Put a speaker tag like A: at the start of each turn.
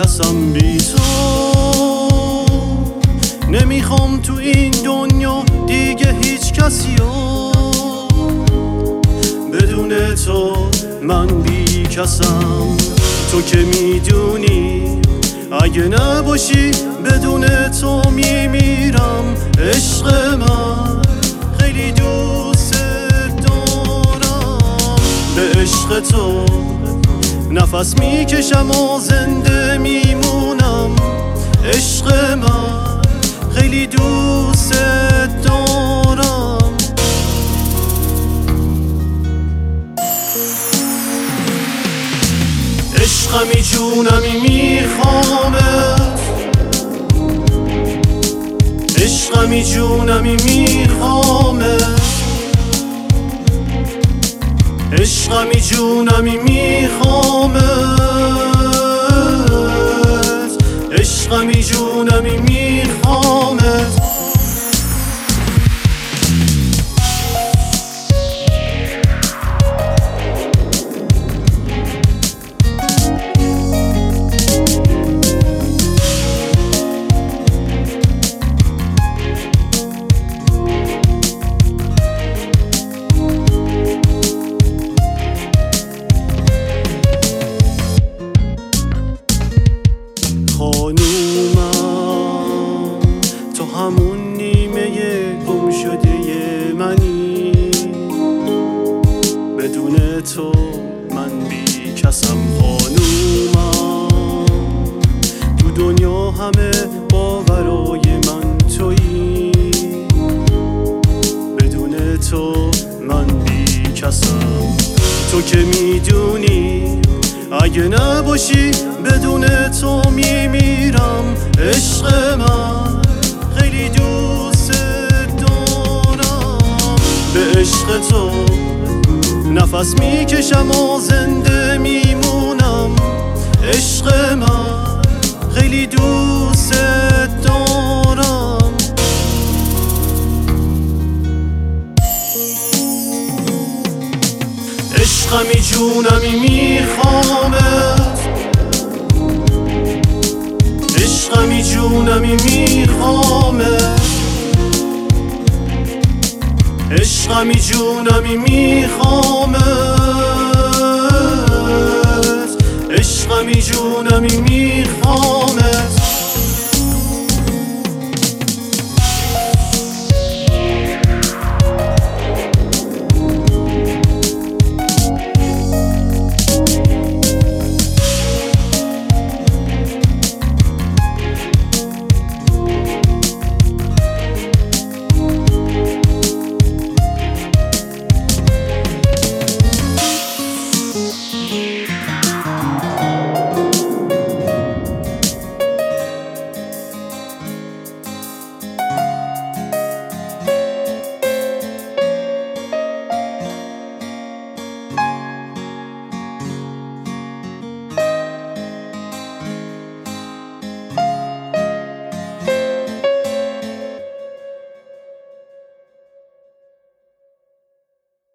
A: کسم بی تو. نمیخوام تو این دنیا دیگه هیچ کسیو، بدون تو من بی کسم. تو که میدونی اگه نباشی بدون تو میمیرم. عشق من خیلی دوست دارم، به عشق تو نفس میکشم و زنده میمونم. عشق من خیلی دوست دارم. عشقمی جونمی میخوامت، عشقمی جونمی میخوامت، عشقمی جونمی میخوامت، عشقمی جونمی میخوامت. خانومم تو همون نیمه گم شده منی، بدون تو من بی کسم. خانومم تو دنیا همه باورای من تویی، بدون تو من بی کسم. تو که میدونی اگه نباشی بدون تو میمیرم. عشق من خیلی دوست دارم، به عشق تو نفس میکشم و زنده میمونم. عشق من خیلی دوست دارم. عشقمی جونمی میخوامت، عشقمی جونمی میخوامت، عشقمی جونمی میخوامت، عشقمی جونمی میخوامت.